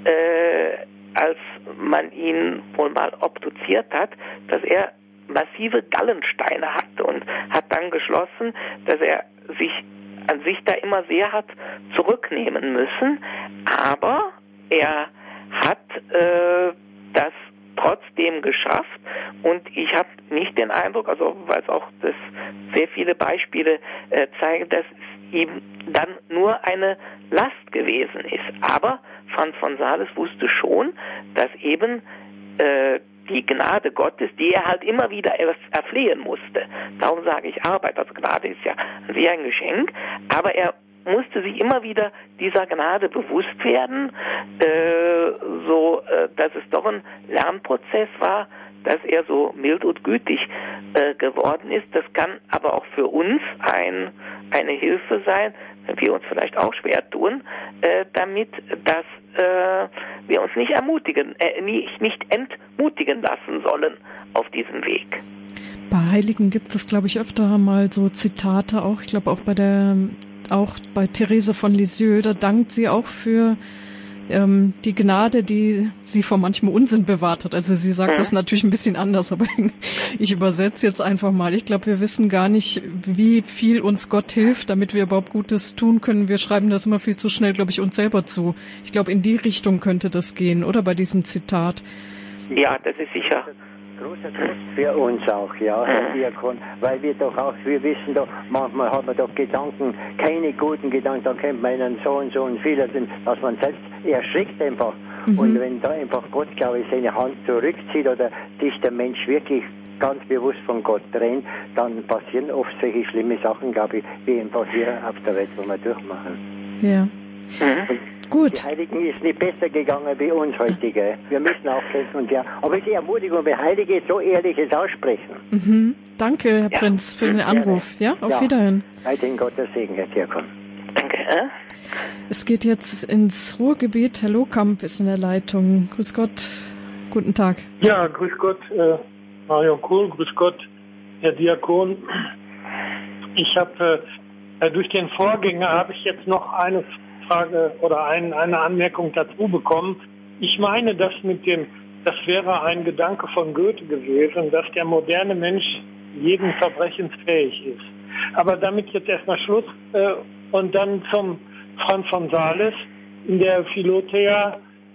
Speaker 2: als man ihn wohl mal obduziert hat, dass er massive Gallensteine hatte und hat dann geschlossen, dass er sich an sich da immer sehr hat zurücknehmen müssen, aber er hat das trotzdem geschafft, und ich habe nicht den Eindruck, also weil es auch das sehr viele Beispiele zeigen, dass es ihm dann nur eine Last gewesen ist. Aber Franz von Sales wusste schon, dass eben die Gnade Gottes, die er halt immer wieder erflehen musste. Darum sage ich Arbeit. Also Gnade ist ja an sich ein Geschenk, aber er musste sich immer wieder dieser Gnade bewusst werden, dass es doch ein Lernprozess war, dass er so mild und gütig geworden ist. Das kann aber auch für uns eine Hilfe sein, wenn wir uns vielleicht auch schwer tun, damit, dass wir uns nicht entmutigen lassen sollen auf diesem Weg.
Speaker 1: Bei Heiligen gibt es, glaube ich, öfter mal so Zitate auch. Ich glaube auch bei Therese von Lisieux, da dankt sie auch für die Gnade, die sie vor manchem Unsinn bewahrt hat. Also sie sagt das natürlich ein bisschen anders, aber ich übersetze jetzt einfach mal. Ich glaube, wir wissen gar nicht, wie viel uns Gott hilft, damit wir überhaupt Gutes tun können. Wir schreiben das immer viel zu schnell, glaube ich, uns selber zu. Ich glaube, in die Richtung könnte das gehen, oder? Bei diesem Zitat.
Speaker 2: Ja, das ist sicher.
Speaker 3: Großer Trost für uns auch, ja, Herr Diakon, weil wir wissen doch, manchmal hat man doch Gedanken, keine guten Gedanken, dann kennt man einen so und Fehler, dass man selbst erschrickt einfach. Und wenn da einfach Gott, glaube ich, seine Hand zurückzieht oder sich der Mensch wirklich ganz bewusst von Gott trennt, dann passieren oft solche schlimme Sachen, glaube ich, wie einfach hier auf der Welt, wo wir durchmachen.
Speaker 1: Ja. Gut.
Speaker 3: Die Heiligen ist nicht besser gegangen wie uns heutige. Wir müssen auch kämpfen und ja. Aber es ist Ermutigung, wenn Heilige so Ehrliches aussprechen.
Speaker 1: Danke, Herr Prinz, für den Anruf. Ja, auf Wiederhören.
Speaker 3: Weiterhin Gottes Segen, Herr Diakon.
Speaker 2: Danke.
Speaker 1: Es geht jetzt ins Ruhrgebiet. Herr Lohkamp ist in der Leitung. Grüß Gott. Guten Tag.
Speaker 4: Ja, grüß Gott, Marion Kuhl. Grüß Gott, Herr Diakon. Ich habe durch den Vorgänger habe ich jetzt noch eine Frage oder eine Anmerkung dazu bekommen. Ich meine, das wäre ein Gedanke von Goethe gewesen, dass der moderne Mensch jeden Verbrechens fähig ist. Aber damit jetzt erstmal Schluss und dann zum Franz von Sales. In der Philothea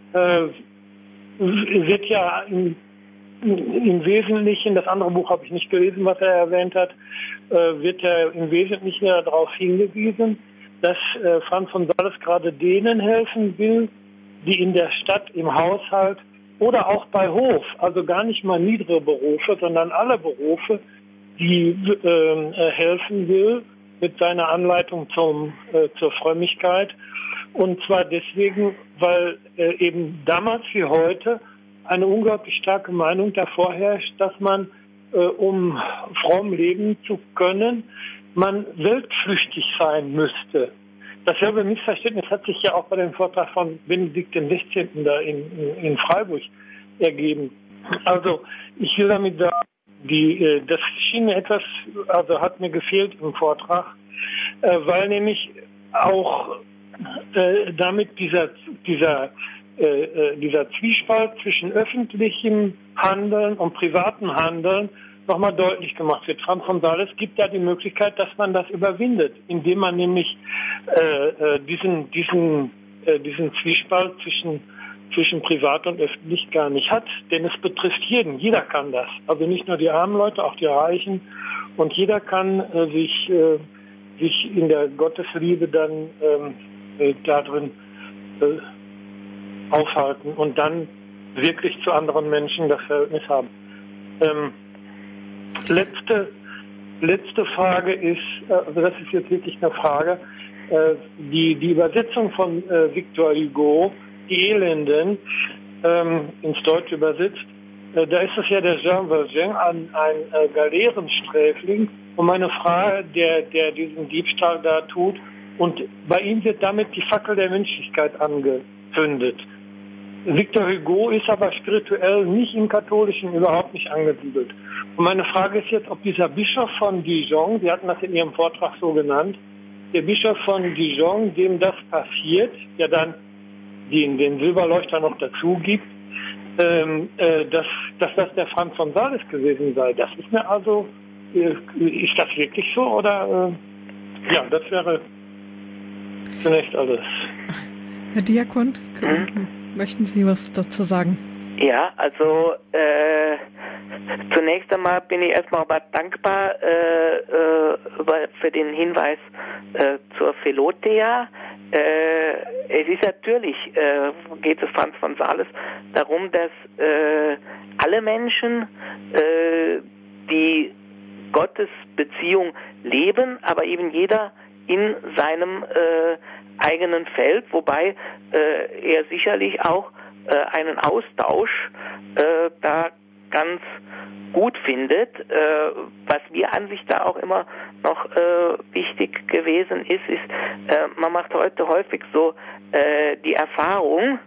Speaker 4: wird ja im Wesentlichen, das andere Buch habe ich nicht gelesen, was er erwähnt hat, wird er im Wesentlichen darauf hingewiesen, dass Franz von Sales gerade denen helfen will, die in der Stadt, im Haushalt oder auch bei Hof, also gar nicht mal niedere Berufe, sondern alle Berufe, die helfen will mit seiner Anleitung zur Frömmigkeit. Und zwar deswegen, weil eben damals wie heute eine unglaublich starke Meinung davor herrscht, dass man, um fromm leben zu können, man weltflüchtig sein müsste. Dasselbe Missverständnis hat sich ja auch bei dem Vortrag von Benedikt XVI. Da in Freiburg ergeben. Also ich will damit sagen, das schien mir etwas, also hat mir gefehlt im Vortrag, weil nämlich auch damit dieser Zwiespalt zwischen öffentlichem Handeln und privatem Handeln nochmal deutlich gemacht wird. Franz von Sales gibt ja die Möglichkeit, dass man das überwindet, indem man nämlich diesen Zwiespalt zwischen privat und öffentlich gar nicht hat, denn es betrifft jeden. Jeder kann das. Also nicht nur die armen Leute, auch die Reichen. Und jeder kann sich in der Gottesliebe dann darin aufhalten und dann wirklich zu anderen Menschen das Verhältnis haben. Letzte Frage ist, also das ist jetzt wirklich eine Frage, die Übersetzung von Victor Hugo, die Elenden, ins Deutsche übersetzt, da ist es ja der Jean Valjean, ein Galeerensträfling, und meine Frage, der diesen Diebstahl da tut, und bei ihm wird damit die Fackel der Menschlichkeit angezündet. Victor Hugo ist aber spirituell nicht im Katholischen überhaupt nicht angesiedelt. Und meine Frage ist jetzt, ob dieser Bischof von Dijon, Sie hatten das in Ihrem Vortrag so genannt, der Bischof von Dijon, dem das passiert, der dann den Silberleuchter noch dazu gibt, dass das der Franz von Sales gewesen sei. Das ist mir also, ist das wirklich so? Oder ja, das wäre zunächst alles.
Speaker 1: Herr Diakon, möchten Sie was dazu sagen?
Speaker 2: Ja, also zunächst einmal bin ich erstmal aber dankbar für den Hinweis zur Philothea. Es ist natürlich, geht es Franz von Sales darum, dass alle Menschen die Gottesbeziehung leben, aber eben jeder in seinem eigenen Feld, wobei er sicherlich auch einen Austausch da ganz gut findet. Was mir an sich da auch immer noch wichtig gewesen ist, man macht heute häufig so die Erfahrung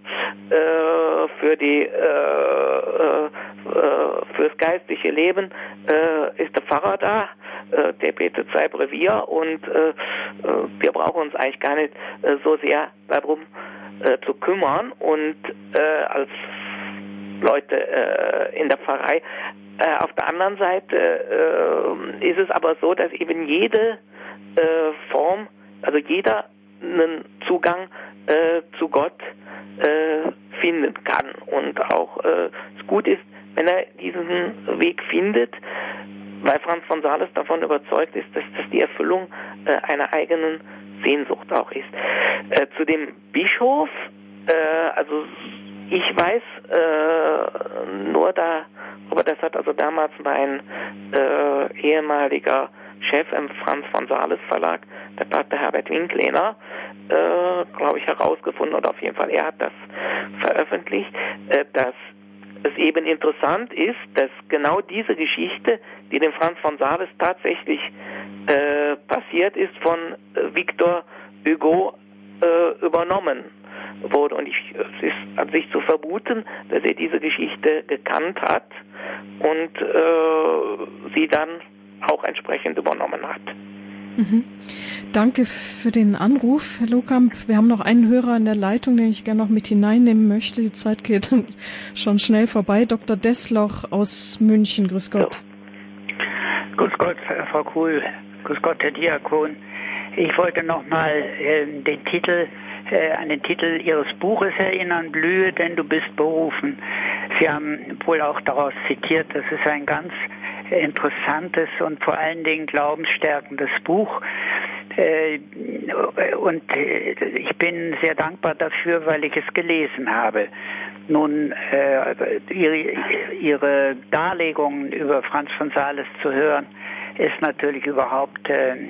Speaker 2: fürs geistliche Leben ist der Pfarrer da, der betet sein Brevier und wir brauchen uns eigentlich gar nicht so sehr darum zu kümmern und als Leute in der Pfarrei. Auf der anderen Seite ist es aber so, dass eben jede Form, also jeder einen Zugang zu Gott finden kann und auch es gut ist, wenn er diesen Weg findet, weil Franz von Sales davon überzeugt ist, dass das die Erfüllung einer eigenen Sehnsucht auch ist. Zu dem Bischof, also ich weiß nur aber das hat also damals mein ehemaliger Chef im Franz von Sales Verlag, der Pater Herbert Winklener, glaube ich, herausgefunden, oder auf jeden Fall er hat das veröffentlicht, dass es eben interessant ist, dass genau diese Geschichte, die dem Franz von Sales tatsächlich passiert ist, von Victor Hugo übernommen wurde. Und es ist an sich zu vermuten, dass er diese Geschichte gekannt hat und sie dann auch entsprechend übernommen hat.
Speaker 1: Mhm. Danke für den Anruf, Herr Lohkamp. Wir haben noch einen Hörer in der Leitung, den ich gerne noch mit hineinnehmen möchte. Die Zeit geht schon schnell vorbei. Dr. Dessloch aus München. Grüß Gott.
Speaker 5: Ja. Grüß Gott, Frau Kuhl. Grüß Gott, Herr Diakon. Ich wollte nochmal an den Titel Ihres Buches erinnern, Blühe, denn du bist berufen. Sie haben wohl auch daraus zitiert, das ist ein ganz interessantes und vor allen Dingen glaubensstärkendes Buch. Und ich bin sehr dankbar dafür, weil ich es gelesen habe. Nun, Ihre Darlegungen über Franz von Sales zu hören, ist natürlich überhaupt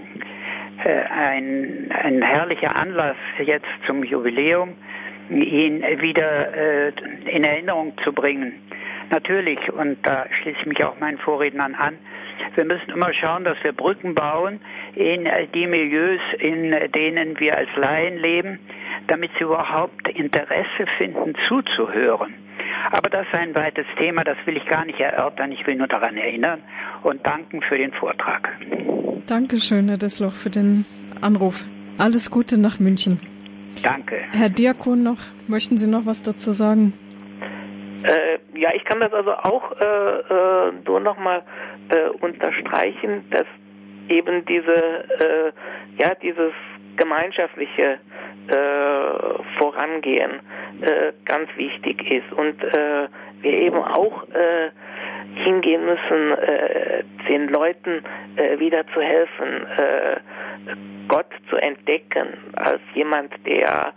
Speaker 5: ein herrlicher Anlass jetzt zum Jubiläum, ihn wieder in Erinnerung zu bringen. Natürlich, und da schließe ich mich auch meinen Vorrednern an, wir müssen immer schauen, dass wir Brücken bauen in die Milieus, in denen wir als Laien leben, damit sie überhaupt Interesse finden, zuzuhören. Aber das ist ein weites Thema, das will ich gar nicht erörtern, ich will nur daran erinnern und danken für den Vortrag.
Speaker 1: Dankeschön, Herr Dessloch, für den Anruf. Alles Gute nach München.
Speaker 5: Danke.
Speaker 1: Herr Diakon, möchten Sie noch was dazu sagen?
Speaker 2: Ja, ich kann das also auch nur nochmal unterstreichen, dass eben dieses gemeinschaftliche Vorangehen ganz wichtig ist und wir eben auch hingehen müssen, den Leuten wieder zu helfen, Gott zu entdecken als jemand, der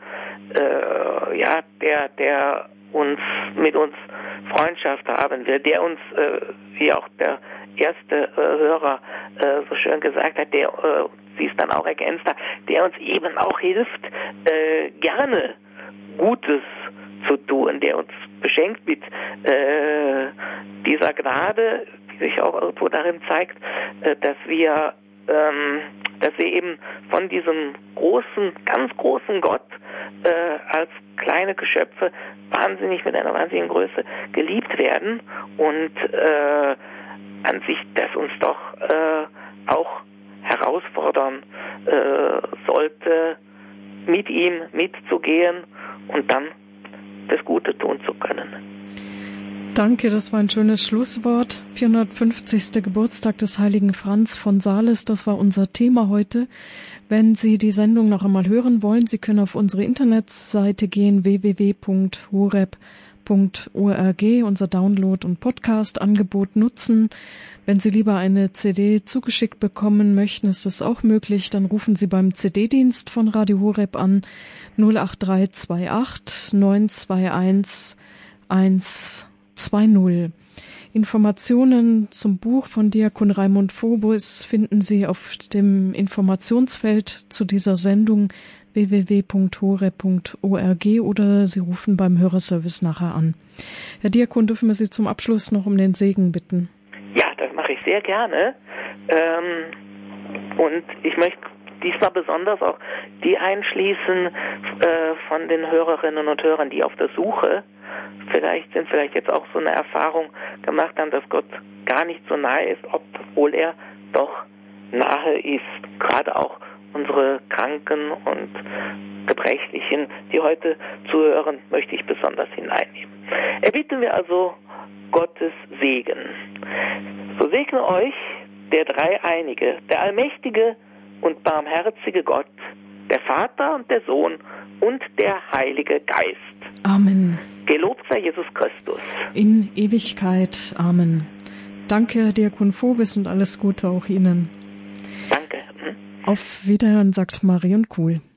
Speaker 2: mit uns Freundschaft haben will, der uns, wie auch der erste Hörer so schön gesagt hat, der sie es dann auch ergänzt hat, der uns eben auch hilft, gerne Gutes zu tun, der uns beschenkt mit dieser Gnade, die sich auch irgendwo darin zeigt, dass wir eben von diesem ganz großen Gott als kleine Geschöpfe mit einer wahnsinnigen Größe geliebt werden und an sich das uns doch auch herausfordern sollte, mit ihm mitzugehen und dann das Gute tun zu können.
Speaker 1: Danke, das war ein schönes Schlusswort. 450. Geburtstag des heiligen Franz von Sales, das war unser Thema heute. Wenn Sie die Sendung noch einmal hören wollen, Sie können auf unsere Internetseite gehen, www.horeb.org, unser Download- und Podcast-Angebot nutzen. Wenn Sie lieber eine CD zugeschickt bekommen möchten, ist das auch möglich. Dann rufen Sie beim CD-Dienst von Radio Horeb an 08328 921 120. Informationen zum Buch von Diakon Raimund Phobos finden Sie auf dem Informationsfeld zu dieser Sendung www.horeb.org oder Sie rufen beim Hörerservice nachher an. Herr Diakon, dürfen wir Sie zum Abschluss noch um den Segen bitten?
Speaker 2: Ja, das mache ich sehr gerne. Und ich möchte diesmal besonders auch die einschließen von den Hörerinnen und Hörern, die auf der Suche vielleicht jetzt auch so eine Erfahrung gemacht haben, dass Gott gar nicht so nahe ist, obwohl er doch nahe ist. Gerade auch unsere Kranken und Gebrechlichen, die heute zuhören, möchte ich besonders hineinnehmen. Erbitten wir also Gottes Segen. So segne euch der Dreieinige, der allmächtige und barmherzige Gott, der Vater und der Sohn und der Heilige Geist.
Speaker 1: Amen.
Speaker 2: Gelobt sei Jesus Christus.
Speaker 1: In Ewigkeit. Amen. Danke, Herr Diakon Phobos, und alles Gute auch Ihnen.
Speaker 2: Danke.
Speaker 1: Auf Wiederhören, sagt Marion Kuhl.